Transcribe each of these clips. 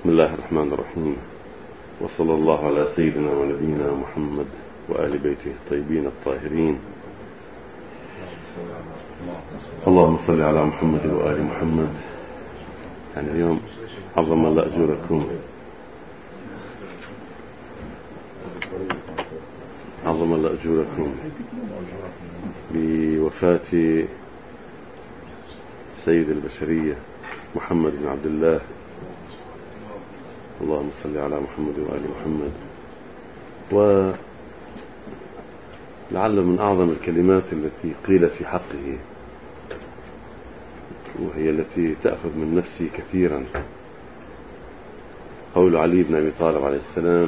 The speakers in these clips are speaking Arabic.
بسم الله الرحمن الرحيم، وصلى الله على سيدنا ونبينا محمد وآل بيته الطيبين الطاهرين. اللهم صل على محمد وآل محمد. يعني اليوم عظم الله أجوركم، عظم الله أجوركم بوفاة سيد البشرية محمد بن عبد الله. اللهم صل على محمد وآل محمد. ولعل من أعظم الكلمات التي قيلت في حقه، وهي التي تأخذ من نفسي كثيرا، قول علي بن أبي طالب عليه السلام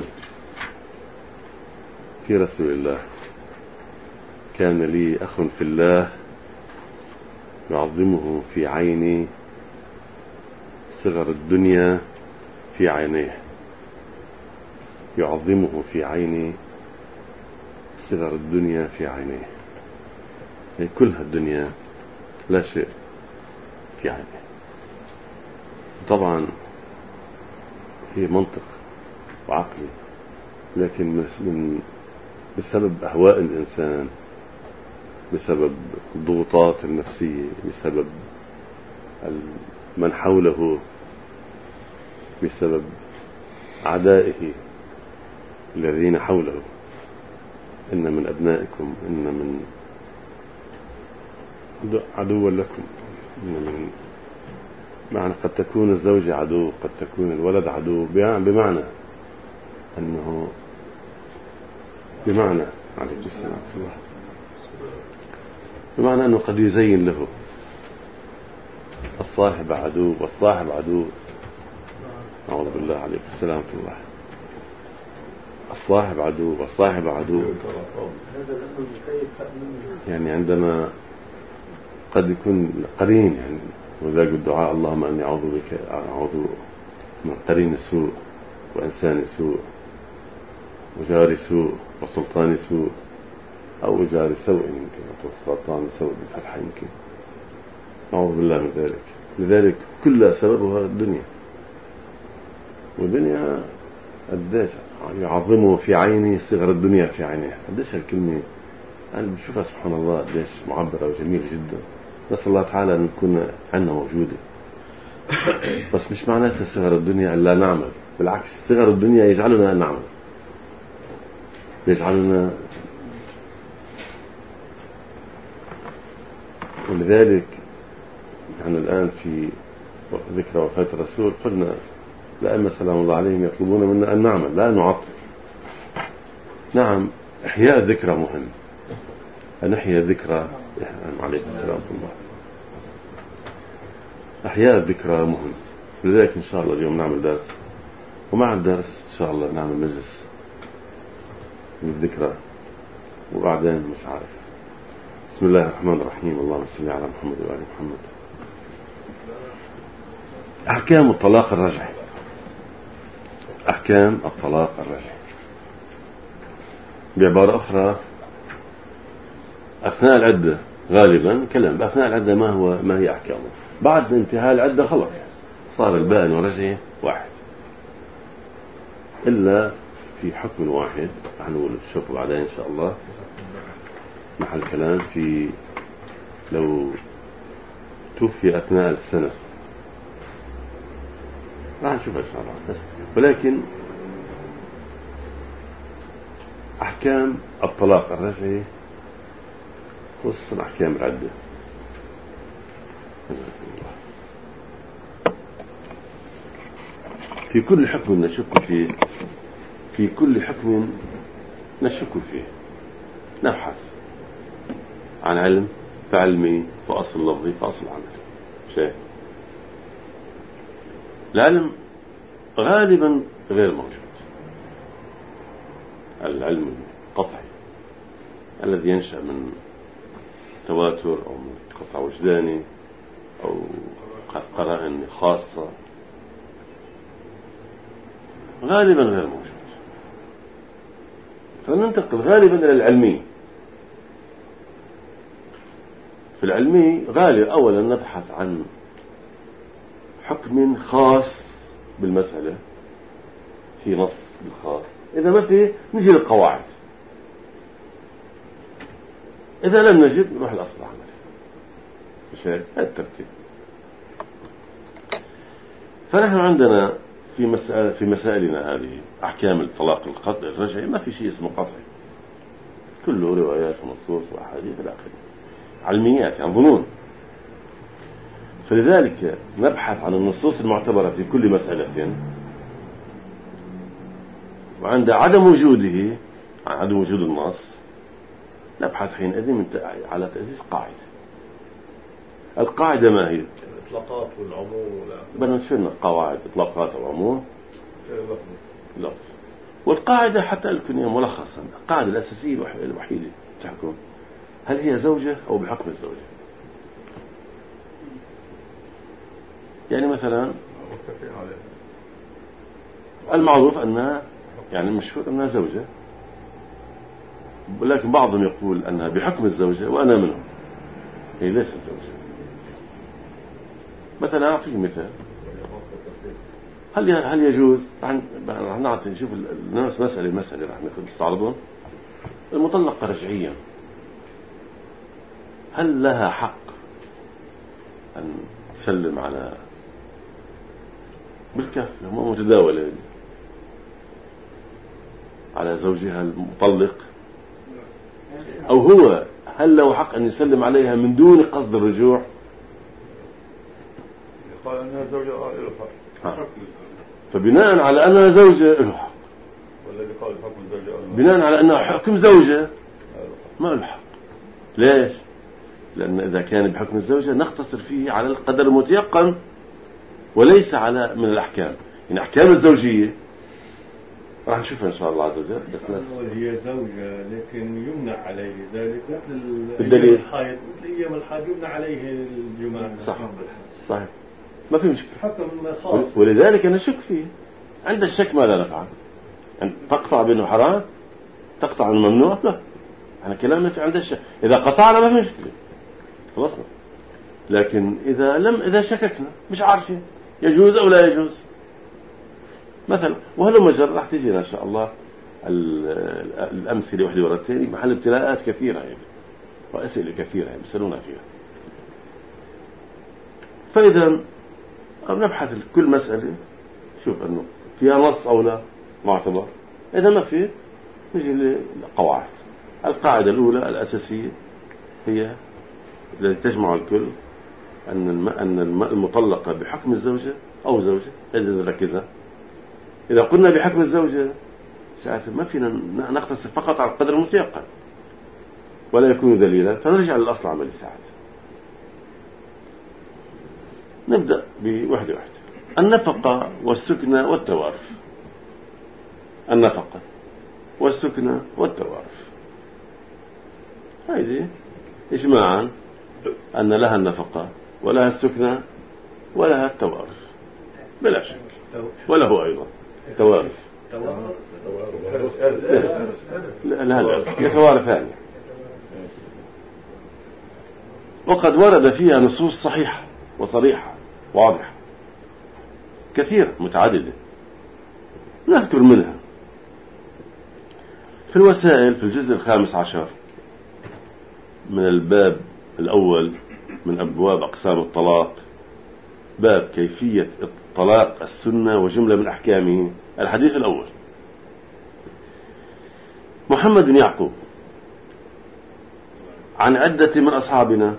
في رسول الله: كان لي أخ في الله يعظمه في عيني صغر الدنيا في عينيه. يعظمه في عيني صغر الدنيا في عينيه، يعني كلها الدنيا لا شيء في عينيه. طبعا هي منطق وعقلي، لكن بسبب أهواء الإنسان، بسبب الضغوطات النفسية، بسبب من حوله، بسبب أعدائه الذين حوله. إن من أبنائكم إن من عدوا لكم، إن من معنى قد تكون الزوجة عدو، قد تكون الولد عدو، بمعنى أنه بمعنى عليه السلام بمعنى أنه قد يزين له الصاحب عدو والصاحب عدو. أعوذ بالله عليه السلام الله. الصاحب عدو والصاحب عدو، يعني عندما قد يكون قرين، يعني وذاك الدعاء: اللهم أني أعوذ بك، أعوذ من قرين سوء وإنسان سوء وجار سوء وسلطان سوء، أو جار سوء يمكن، وسلطان سوء بالفتح يمكن. أعوذ بالله من ذلك. لذلك كل سببها الدنيا، والدنيا قديش يعظمه في عيني صغر الدنيا في عينيه. قديش هالكلمة أنا بشوفها سبحان الله قديش معبرة وجميلة جدا. نسأل الله تعالى أن نكون عنا موجودة، بس مش معناتها صغر الدنيا أن لا نعمل، بالعكس صغر الدنيا يجعلنا أن نعمل، يجعلنا. ولذلك يعني الآن في ذكرى وفاة الرسول قلنا الأئمة سلام الله عليهم يطلبون منا أن نعمل لا نعطل. نعم، إحياء الذكرى مهم، أن نحيا الذكرى عليه السلام الله. إحياء الذكرى مهم. لذلك إن شاء الله اليوم نعمل درس، ومع الدرس إن شاء الله نعمل مجلس من الذكرى، وبعدين مش عارف. بسم الله الرحمن الرحيم. اللهم صل على محمد وآل محمد. أحكام الطلاق الرجعي. أحكام الطلاق الرجعي بعبارة أخرى: أثناء العدة غالبا كلام بأثناء العدة ما هي أحكامه. بعد انتهاء العدة خلص صار البائن والرجعي واحد، إلا في حكم واحد هنقول شوفوا بعدين إن شاء الله محل كلام في لو توفي أثناء السنة، راح نشوفها إن شاء الله. بس ولكن أحكام الطلاق الرجعي خصوصا أحكام العدة. في كل حكم نشك فيه، في كل حكم نشك فيه نبحث عن علم فعلمي فأصل لفظي فأصل عملي. شيء العلم غالبا غير موجود. العلم القطعي الذي ينشأ من تواتر أو من قطع وجداني أو قرائن خاصة غالبا غير موجود. فننتقل غالبا إلى العلمي. في العلمي غالبا أولا نبحث عن حكم خاص بالمسألة في نص بالخاص، إذا ما في نجي للقواعد، إذا لم نجد نروح الأصل العملي. مش هيك؟ هذا الترتيب. فنحن عندنا في مسائلنا هذه أحكام الطلاق القطعي الرجعي ما في شيء اسمه قطعي، كله روايات ونصوص وأحاديث إلى آخره، علميات يعني ظنون. فلذلك نبحث عن النصوص المعتبرة في كل مسألة، وعند عدم وجوده، عدم وجود النص، نبحث حينئذ على تأسيس قاعدة. القاعدة ما هي؟ الإطلاقات والعموم. بدنا نشوف قواعد إطلاقات وعموم لفظ. والقاعدة حتى الكنية ملخصا، القاعدة الأساسية الوحيدة تحكم هل هي زوجة أو بحكم الزوجة. يعني مثلا المعروف أنها يعني مشهور أنها زوجة، ولكن بعضهم يقول أنها بحكم الزوجة وأنا منهم، هي ليست زوجة. مثلا أعطيك مثال، هل يجوز رح نعطي نشوف الناس مسألة رح نستعرضها. المطلقة رجعيا هل لها حق أن تسلم على بالكف هم متداولة على زوجها المطلق، أو هو هل له حق أن يسلم عليها من دون قصد الرجوع؟ قال أنها زوجة له حق. فبناء على أنها زوجة له حق، والذي قال حكم الزوجة بناء على أنها حكم زوجة ما له حق. ليش؟ لأن إذا كان بحكم الزوجة نختصر فيه على القدر المتيقن وليس على من الأحكام. يعني أحكام الزوجية راح نشوفها إن شاء الله عز وجل. بس هي زوجة لكن يمنع عليه ذلك بالدليل الحائض، أيام الحائض يمنع عليه الجماع. صحيح ما في مشكلة. حكم خاص. ولذلك أنا شك فيه. عند الشك ماذا نفعل؟ يعني تقطع بأنه حرام، تقطع من ممنوع؟ لا، احنا كلامنا في عند الشك. إذا قطعنا ما في مشكلة خلصنا. لكن إذا شككنا مش عارفين يجوز أو لا يجوز مثلا، وهذا مجرد راح تجينا إن شاء الله الأمثلة واحدة ورا الثانية، محل ابتلاءات كثيرة يعني وأسئلة كثيرة يعني بيسألونا فيها. فإذا نبحث كل مسألة شوف أنه فيها نص أو لا معتبر، إذا ما فيه نجي للقواعد. القاعدة الأولى الأساسية هي التي تجمع الكل أن المطلقة بحكم الزوجة أو زوجة. إذا نركزها، إذا قلنا بحكم الزوجة ساعتها ما فينا نختصر فقط على القدر المتيقن ولا يكون دليلا، فنرجع للأصل العملي ساعتها. نبدأ بوحدة واحدة. النفقة والسكنة والتوارث. النفقة والسكنة والتوارث هذه إجماعا أن لها النفقة ولها السكنة ولها التوارث بلا شك، وله أيضا توارث. لا يتوارثان. وقد ورد فيها نصوص صحيحة وصريحة واضحة كثير متعددة، نذكر منها في الوسائل في الجزء 15 من الباب الأول من أبواب أقسام الطلاق، باب كيفية الطلاق السنة وجملة من أحكامه. الحديث الأول: محمد بن يعقوب عن عدة من أصحابنا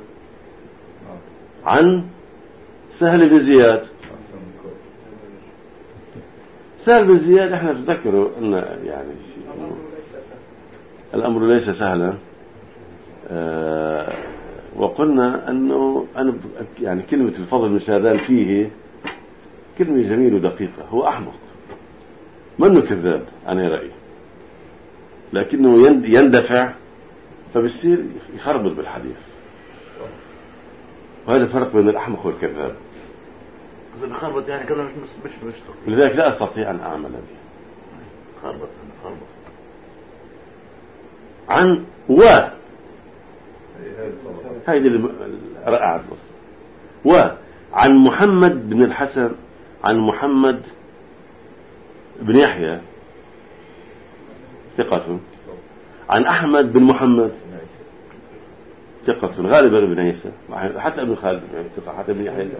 عن سهل بن زياد. سهل بن زياد احنا نتذكره ان يعني الامر ليس سهلا، وقلنا انه انا يعني كلمة الفضل بن شاذان فيه كلمة جميلة ودقيقة. هو احمق منه كذاب انا رأيي، لكنه يندفع فبصير يخربط بالحديث، وهذا فرق بين الأحمق والكذاب. إذا بخربط يعني كلام مش لذلك لا أستطيع أن أعمل به. خربط عن هذه رائعة وعن محمد بن الحسن عن محمد بن يحيى ثقة. عن أحمد بن محمد ثقة غالبا ابن عيسى، حتى ابن خالد ثقة، حتى ابن يحيى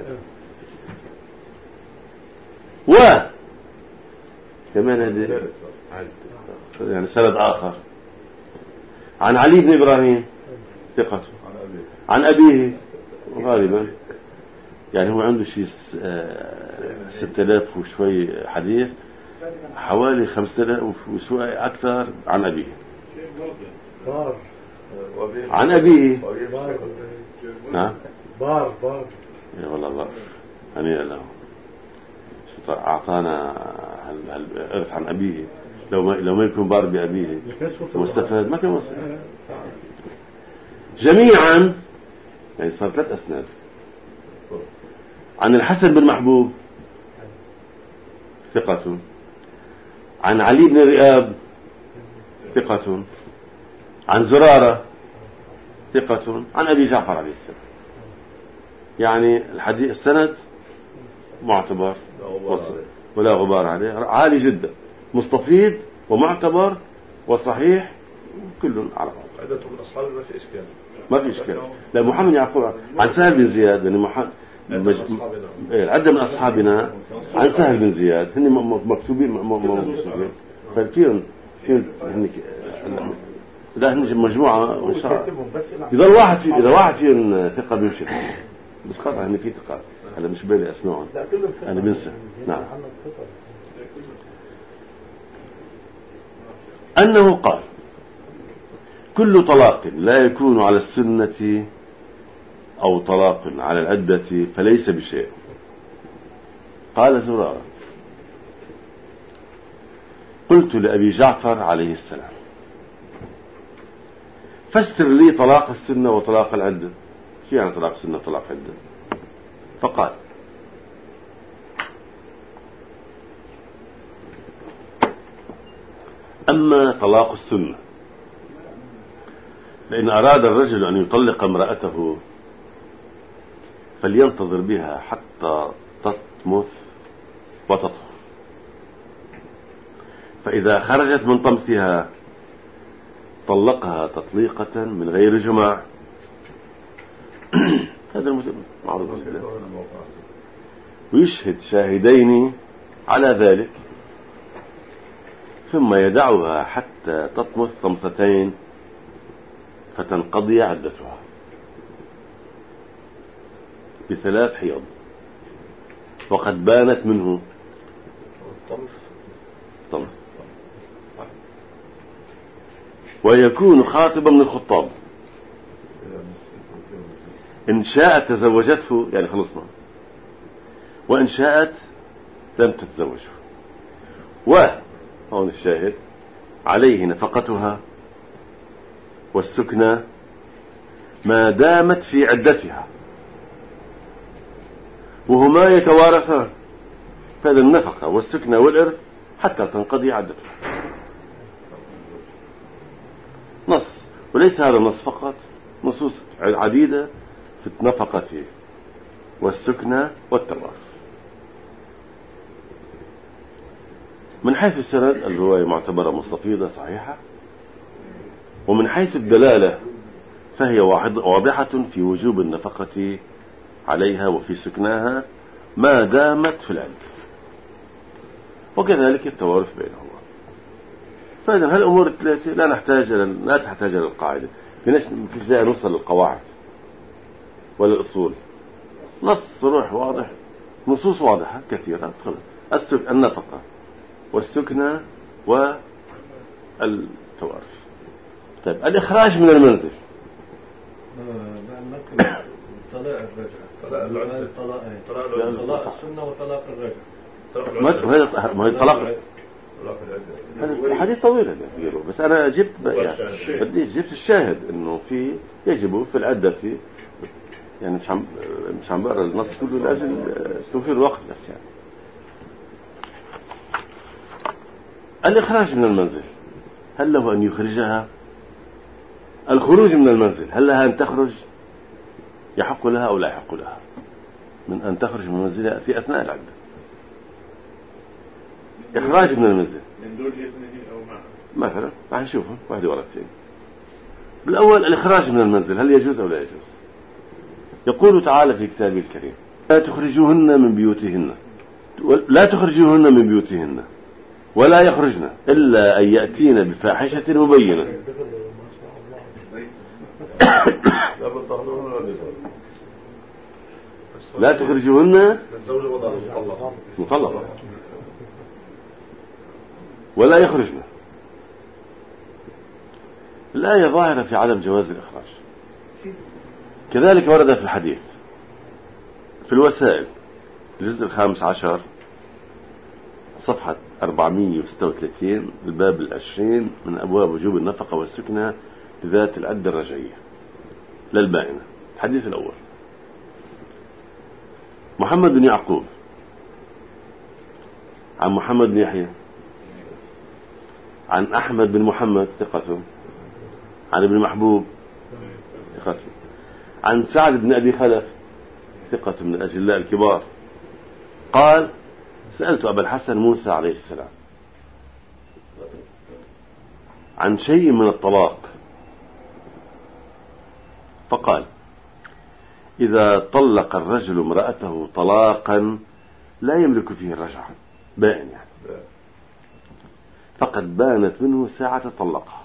كمان هذه يعني سند آخر. عن علي بن إبراهيم ثقة. عن أبيه غالبا يعني هو عنده شيء 6000 وشوي حديث، حوالي 5000 وشوي أكثر عن أبيه. عن أبيه نعم بار يا والله الله هنيئا له، أعطانا الإرث عن أبيه. لو ما يكون بار بأبيه مستفاد ما كان مستفاد. جميعا يعني صار 3 أسناد. عن الحسن بن محبوب ثقة. عن علي بن رئاب ثقة. عن زرارة ثقة. عن أبي جعفر عليه السلام. يعني الحديث السند معتبر ولا غبار عليه، عالي جدا، مستفيض ومعتبر وصحيح، كل على بعض. عدتهم من أصحاب ما في إشكال. لا محمد يعقوب عن سهل بن زياد، يعني عدة من أصحابنا عن سهل بن زياد، هن مكتوبين فالكيون لا هن مجموعة وإن شاء الله. إذا واحد فيهم ثقة بيمشي، بس قطع إن في ثقات، هلا مش بالي أسمعهم أنا بنسى. نعم. أنه قال: كل طلاق لا يكون على السنة أو طلاق على العدة فليس بشيء. قال زرارة: قلت لأبي جعفر عليه السلام: فسر لي طلاق السنة وطلاق العدة. شو يعني طلاق السنة وطلاق العدة؟ فقال: أما طلاق السنة فإن أراد الرجل أن يطلق امرأته فلينتظر بها حتى تطمث وتطهر، فإذا خرجت من طمثها طلقها تطليقة من غير جماع. هذا معروف. ويشهد شاهدين على ذلك، ثم يدعها حتى تطمث طمثتين فتنقضي عدتها ب3 حيض وقد بانت منه طمث، ويكون خاطبا من الخطاب. إن شاءت تزوجته يعني خلصنا، وإن شاءت لم تتزوجه. وهون الشاهد: عليه نفقتها والسكنى ما دامت في عدتها، وهما يتوارثان، فهذا النفقة والسكنى والإرث حتى تنقضي عدتها. نص، وليس هذا النص فقط، نصوص عديدة في النفقة والسكنى والتوارث. من حيث السند الرواية معتبرة مستفيضة صحيحة، ومن حيث الدلالة فهي واضحة في وجوب النفقة عليها وفي سكناها ما دامت في العدة، وكذلك التوارث بينهما. فإذا هالأمور الثلاثة لا تحتاج إلى القاعدة. في داعي نوصل للقواعد ولا الأصول. نص صريح واضح، نصوص واضحة كثيرة. النفقة والسكنى والتوارث. طيب الإخراج من المنزل. طلاق السنة وطلاق الرجل. ما هي طلاق. هذا حديث طويل بس أنا جبت جبت الشاهد إنه يجب في العدة يعني مش عم بقرأ النص كله لأجل توفير الوقت بس. يعني الإخراج من المنزل، هل له أن يخرجها؟ الخروج من المنزل، هل لها أن تخرج؟ يحق لها أو لا يحق لها من أن تخرج من منزلها في أثناء العدة؟ إخراج من المنزل من دول الاثنين أو معا مثلا راح نشوفهم واحدة ورا الثانية. بالأول الإخراج من المنزل هل يجوز أو لا يجوز؟ يقول تعالى في كتابه الكريم لا تخرجوهن من بيوتهن، لا تخرجوهن من بيوتهن ولا يخرجن إلا أن يأتين بفاحشة مبينة. لا تخرجوهن مطلقة ولا يخرجن. الآية ظاهرة في عدم جواز الإخراج. كذلك ورد في الحديث في الوسائل الجزء 15 صفحة 436 الباب 20 من أبواب وجوب النفقة والسكنة بذات العدة الرجعية للبائنة. الحديث الأول محمد بن يعقوب عن محمد بن يحيى عن أحمد بن محمد ثقة عن ابن محبوب ثقة عن سعد بن أبي خلف ثقة من الأجلاء الكبار قال سألت أبا الحسن موسى عليه السلام عن شيء من الطلاق فقال إذا طلق الرجل امرأته طلاقا لا يملك فيه الرجعة بائن يعني فقد بانت منه ساعة طلقها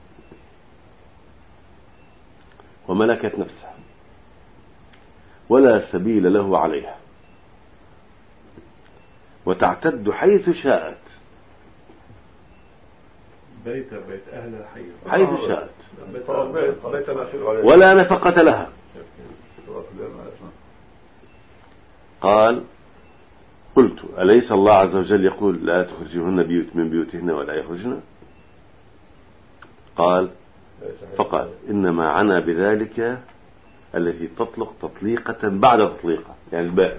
وملكت نفسها ولا سبيل له عليها وتعتد حيث شاءت بيت أهل حيث شاءت ولا نفقة لها. قال قلت أليس الله عز وجل يقول لا تخرجوهن من بيوتهن ولا يخرجن؟ فقال إنما عنا بذلك التي تطلق تطليقة بعد تطليقة يعني البائن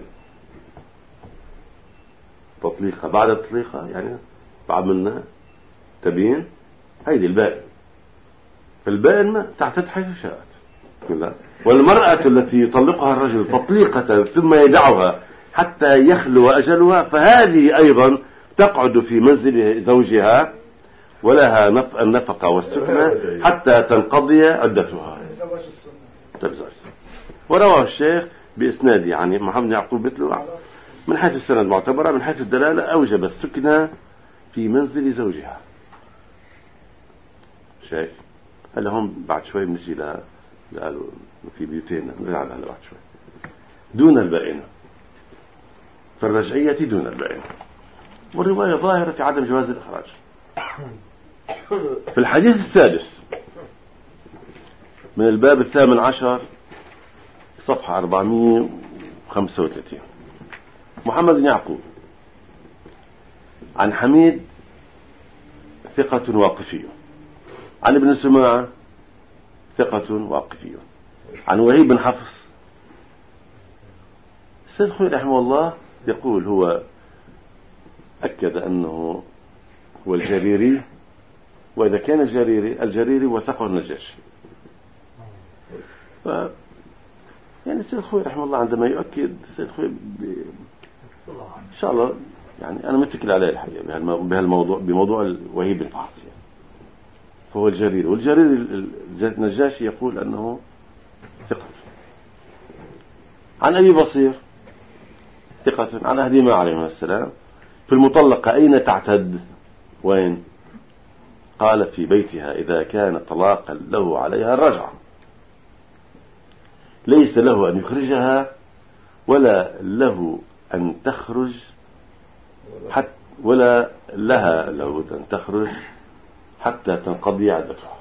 تطليقة بعد تطليقة يعني بعد منها تبين هيدي البائن. فالبائن ما تعتد حيث شاءت. والمرأة التي يطلقها الرجل تطليقة ثم يدعها حتى يخلو أجلها فهذه أيضا تقعد في منزل زوجها ولها النفقة والسكنة حتى تنقضي عدتها. ورواه الشيخ بإسناد يعني محمد يعقوب مثله من حيث السند معتبرة من حيث الدلالة أوجب السكنة في منزل زوجها. شايف هلا هم بعد شوي بنجي قالوا في بيوتين نرجع لها بعد شوي دون البائنة. فالرجعية دون البائنة والرواية ظاهرة في عدم جواز الإخراج. في الحديث السادس من الباب 18 صفحة 435 محمد بن يعقوب عن حميد ثقة واقفي عن ابن سماعة ثقة واقفي عن وهيب بن حفص. السيد خوي رحمه الله يقول هو أكد أنه هو الجريري وإذا كان الجريري وثقه النجاشي. يعني السيد خوي رحمه الله عندما يؤكد السيد خوي إن شاء الله يعني أنا متكل عليه الحقيقة بهالموضوع بموضوع وهيب بن حفص يعني. فهو الجريري والجريري النجاشي يقول أنه ثقة. عن أبي بصير ثقة عن أهديما عليه السلام في المطلقة أين تعتد وين؟ قال في بيتها إذا كان طلاقا له عليها الرجعة ليس له أن يخرجها ولا له أن تخرج حتى ولا لها له أن تخرج حتى تنقضي عدتها.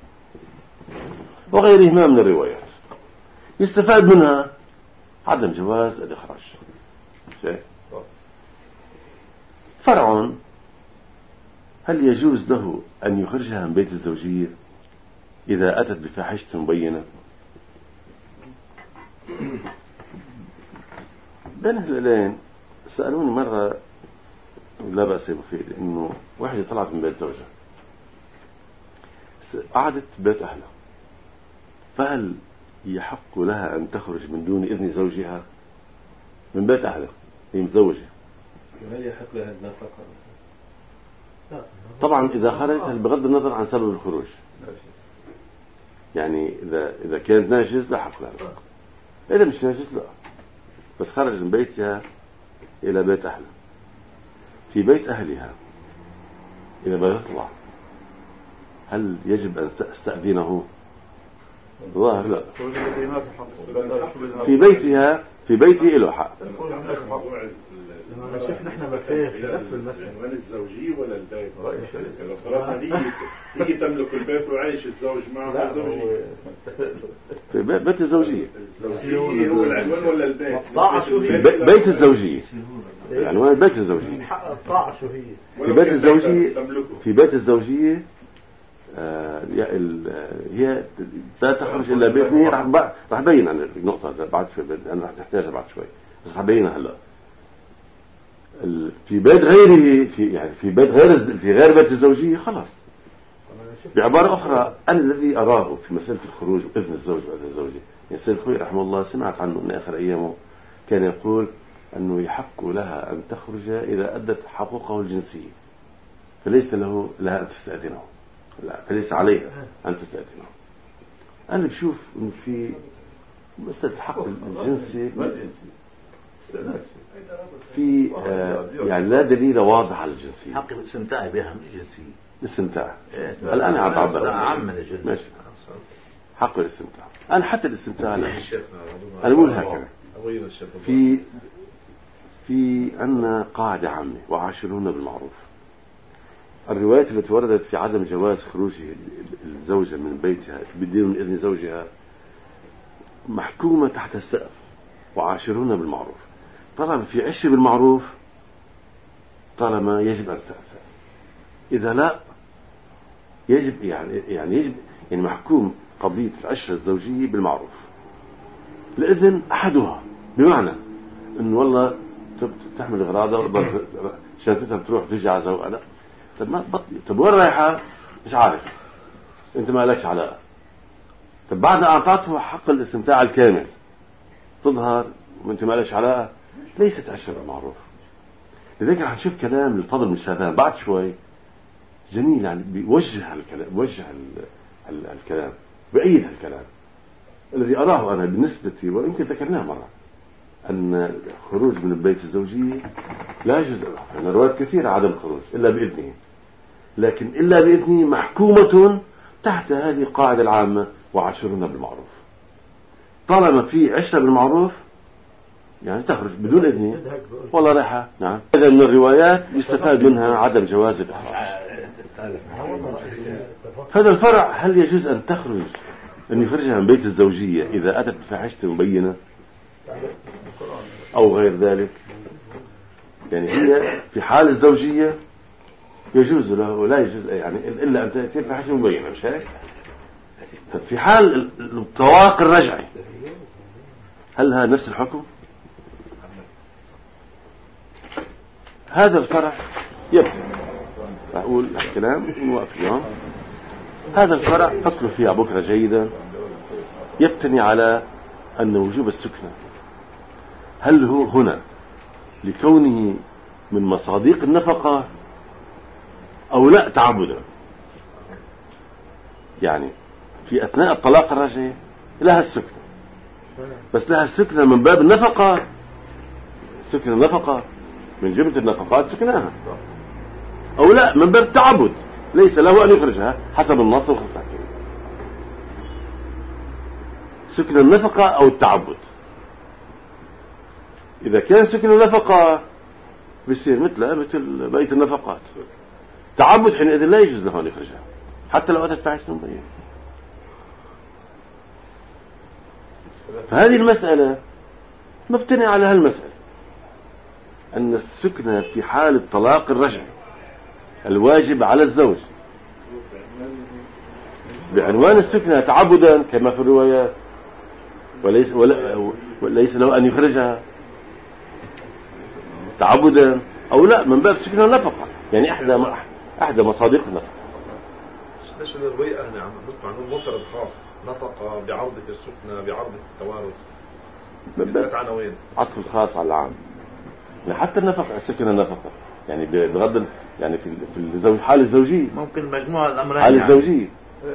وغيرهما من الروايات يستفاد منها عدم جواز الإخراج. فرع هل يجوز له أن يخرجها من بيت الزوجية إذا أتت بفاحشة مبينة؟ بين هلالين سألوني مرة لا بأس بفيد إنه واحدة طلعت من بيت زوجها قعدت بيت أهلها فهل يحق لها أن تخرج من دون إذن زوجها من بيت أهلها؟ هي متزوجة. هل يحق لها النفقة؟ طبعا إذا خرجت بغض النظر عن سبب الخروج، يعني إذا كانت ناجز لا حق لها، إذا مش ناجز لا. بس خرج من بيتها إلى بيت أهلها، في بيت أهلها إذا بيطلع هل يجب أن تستأذنه؟ ظاهر لا. في بيته له حق. لما شفنا احنا بخير خلاف في المسألة وين الزوجية ولا البيت؟ لو فرضنا هي تملك البيت وعايش الزوج معها زوجية. في بيت الزوجية. الزوجية هو العنوان ولا البيت؟ بيت الزوجية. العنوان بيت الزوجية. حق الطاعة شو هي؟ في بيت الزوجية هي لا تخرج إلا بإذنه. راح بين عن النقطة بعد شوي، أنا راح نحتاجها بعد شوي، بس راح بينها هلا. في بيت غيره، في غير بيت الزوجية خلاص. بعبارة أخرى، أنا الذي أراه في مسألة الخروج وإذن الزوج وإذن الزوجة، يعني السيد الخوي رحمه الله سمعت عنه من آخر أيامه كان يقول أنه يحق لها أن تخرج إذا أدت حقوقه الجنسية، فليس لها أن تستأذنه، فليس عليها أن تستأذنه. أنا بشوف أن في مسألة حق الجنسي في يعني لا دليل واضح على الجنسية. حق الاستمتاع بها مش جنسية. الاستمتاع الآن عم بعبر عام من الجنس. ماشي. حق الاستمتاع، أنا حتى الاستمتاع أنا أقول هكذا. في عنا قاعدة عامة، وعاشرون بالمعروف. الروايات التي وردت في عدم جواز خروج الزوجة من بيتها بدون إذن زوجها محكومة تحت السقف، وعاشرون بالمعروف. طالما في عشر بالمعروف طالما يجب أن تستأذن، إذا لا يجب يعني محكوم قضية العشرة الزوجية بالمعروف. الإذن أحدها بمعنى إنه والله تحمل إغراضها شانتها بتروح تجي على زوجها، لا طب ما بطلي، طب وين رايحة مش عارف، أنت ما لكش علاقة. طب بعد أعطاته حق الاستمتاع الكامل تظهر وأنت ما لكش علاقة، ليست عشرة بالمعروف. لذلك رح نشوف كلام الفضل بن شاذان بعد شوي جميل، يعني بيوجه الكلام بأيد الكلام الذي أراه أنا بالنسبة، ويمكن ذكرناه مرة، أن الخروج من البيت الزوجي لا يجوز. أنا روايات كثيرة عدم الخروج إلا بإذنه، لكن إلا بإذنه محكومة تحت هذه القاعدة العامة، وعاشرون بالمعروف. طالما في عشرة بالمعروف يعني تخرج بدون إذنه والله رايحة. نعم. هذا من الروايات يستفاد منها عدم جواز الإخراج. هذا الفرع، هل يجوز أن تخرج أن يخرجها من بيت الزوجية إذا أتت بفاحشة مبينة أو غير ذلك؟ يعني هي في حال الزوجية يجوز له ولا يجوز، يعني إلا أن تأتي بفاحشة مبينة، مش هيك؟ طب في حال الطلاق الرجعي هل هذا نفس الحكم؟ هذا الفرع يبتني، أقول الكلام ونوقف اليوم. هذا الفرع فكروا فيه بكرة جيدا، يبتني على أن وجوب السكنة هل هو هنا لكونه من مصاديق النفقة أو لا تعبدا. يعني في أثناء الطلاق الرجعي لها السكنة، بس لها السكنة من باب النفقة، سكن النفقة من جملة النفقات سكناها، أو لا من باب التعبد ليس له أن يخرجها حسب النص وخص تحكيم. سكن النفقة أو التعبد، إذا كان سكن النفقة بيصير مثل بقية النفقات، تعبد حينئذ لا يجوز له أن يخرجها حتى لو أتت فاحشة مبينة. فهذه المسألة مبتني على هالمسألة، أن السكنة في حال الطلاق الرجعي الواجب على الزوج بعنوان السكنة تعبدا كما في الروايات، وليس له أن يخرجها تعبدا أو لا من باب سكنة النفقة، يعني أحدى مصادق النفقة. ليش الرواية هنا عم نسمع عنه مفرد خاص نفقة بعرضة السكنة بعرضة التوارث عطف الخاص على العام، حتى النفقة السكنة النفقة يعني بغض يعني في الزوج حال الزوجية ممكن مجموعة الأمرين حال يعني. الزوجية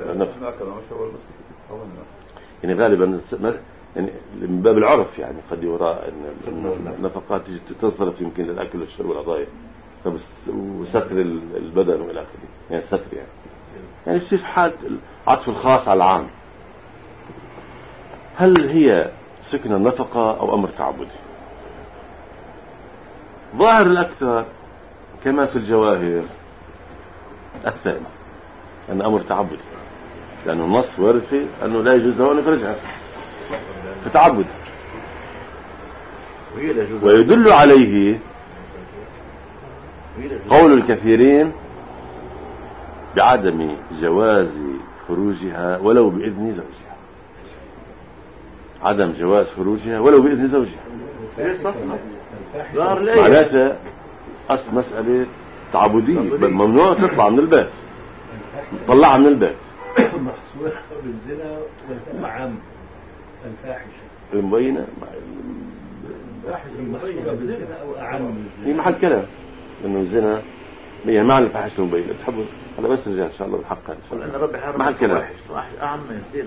يعني غالبا يعني من باب العرف يعني قد يرى أن النفقات تصرف يمكن للأكل والشرب والقضايا وستر البدن والى اخره يعني ستر يعني يصير حال عطف الخاص على العام. هل هي سكن النفقة أو أمر تعبدي؟ ظاهر الأكثر كما في الجواهر الثاني أن أمر تعبدي، لأن النص ورثي أنه لا يجوز له أن يخرجها فتعبد، ويدل عليه قول الكثيرين بعدم جواز خروجها ولو بإذن زوجها، عدم جواز خروجها ولو بإذن زوجها. معناتها أصل مسألة تعبدية، ممنوع تطلع من البيت، طلعها من البيت. محصورة بالزنا والعام الفاحشة المبينة بالزنا أو أعم هي محل كلام إنه الزنا هي معنى الفاحشة المبينة. تحبوا هذا بس رجع إن شاء الله بالحق إن شاء الله. لأن ربي حرم محل كلام أعم من الزنا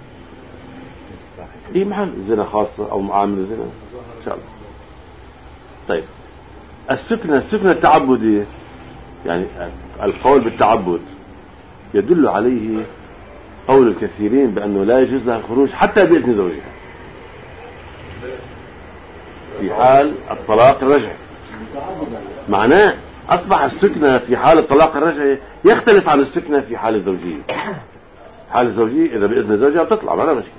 هي محل زنا خاصة أو معامل الزنا إن شاء الله. طيب السكنة التعبدية يعني القول بالتعبد يدل عليه قول الكثيرين بأنه لا يجوز لها الخروج حتى بإذن زوجها في حال الطلاق الرجعي. معناه أصبح السكنة في حال الطلاق الرجعي يختلف عن السكنة في حال الزوجية. حال الزوجية إذا بإذن زوجها بتطلع ما لا مشكلة،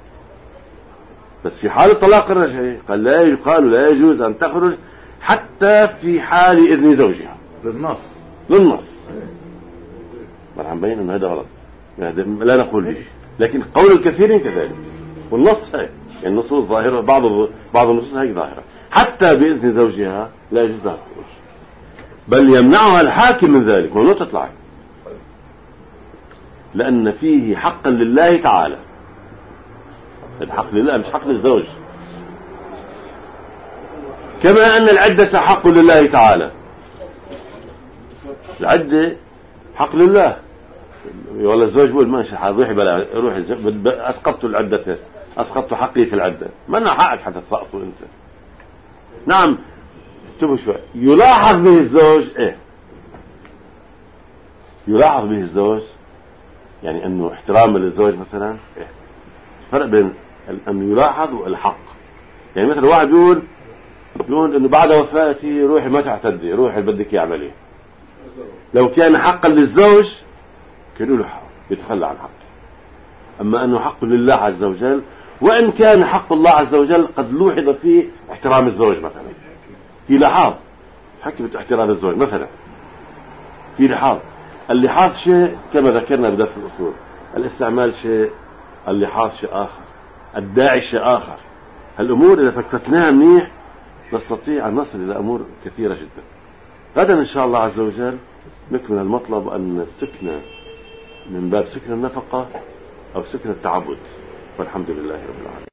بس في حال الطلاق الرجعي قال لا يجوز أن تخرج حتى في حال إذن زوجها للنص. مرحبا بين أن هذا غلط لا نقول به، لكن قول الكثيرين كذلك والنص هاي يعني النصوص ظاهرة، بعض النصوص هاي ظاهرة حتى بإذن زوجها لا يجوز لها الخروج، بل يمنعها الحاكم من ذلك ممنوع تطلع، لأن فيه حقا لله تعالى. الحق لله مش حق للزوج، كما أن العدة حق لله تعالى. العدة حق لله، والله الزوج يقول ماشي روحي بلا روحي أسقطت العدة، أسقطت حقي في العدة، ما أنا حقك حتى تسقطه أنت. نعم انتبهوا شوي، يلاحظ به الزوج يلاحظ به الزوج يعني أنه احترام للزوج مثلا فرق بين أن يلاحظ والحق. يعني مثلا واحد بيقول انه بعد وفاتي روحي ما تعتدي، روحي اللي بدك اياه اعمليه. لو كان حقا للزوج كانوا له حق يتخلى عن حقه، اما انه حق لله عز وجل، وان كان حق الله عز وجل قد لوحظ فيه احترام الزوج مثلا، في لحاظ حكمة احترام الزوج مثلا، في لحاظ. اللحاظ شيء كما ذكرنا بدرس الاصول، الاستعمال شيء، اللحاظ شيء اخر، الداعي شيء اخر. هالامور اذا فكرناها منيح نستطيع أن نصل إلى أمور كثيرة جدا. غدا إن شاء الله عز وجل نكمل المطلب أن السكنة من باب سكن النفقة أو سكن التعبد، والحمد لله رب العالمين.